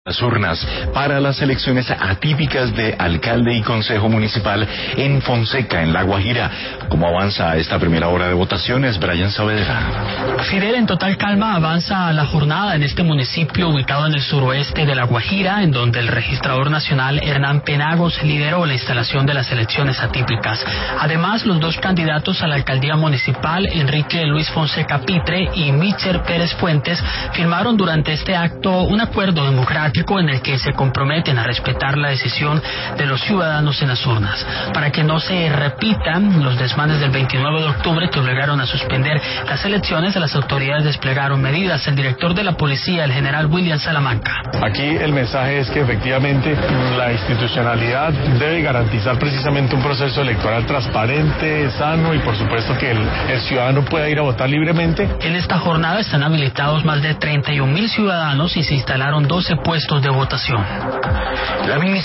Las urnas para las elecciones atípicas de alcalde y consejo municipal en Fonseca, en La Guajira. ¿Cómo avanza esta primera hora de votaciones, Brian Saavedra? Fidel, en total calma avanza la jornada en este municipio ubicado en el suroeste de La Guajira, en donde el registrador nacional Hernán Penagos lideró la instalación de las elecciones atípicas. Además, los dos candidatos a la alcaldía municipal, Enrique Luis Fonseca Pitre y Micher Pérez Fuentes, firmaron durante este acto un acuerdo democrático en el que se comprometen a respetar la decisión de los ciudadanos en las urnas, para que no se repitan los desmanes del 29 de octubre que obligaron a suspender las elecciones. Las autoridades desplegaron medidas. El director de la policía, el general William Salamanca. Aquí el mensaje es que efectivamente la institucionalidad debe garantizar precisamente un proceso electoral transparente, sano y por supuesto que el ciudadano pueda ir a votar libremente. En esta jornada están habilitados más de 31.000 ciudadanos y se instalaron 12 puestos de votación.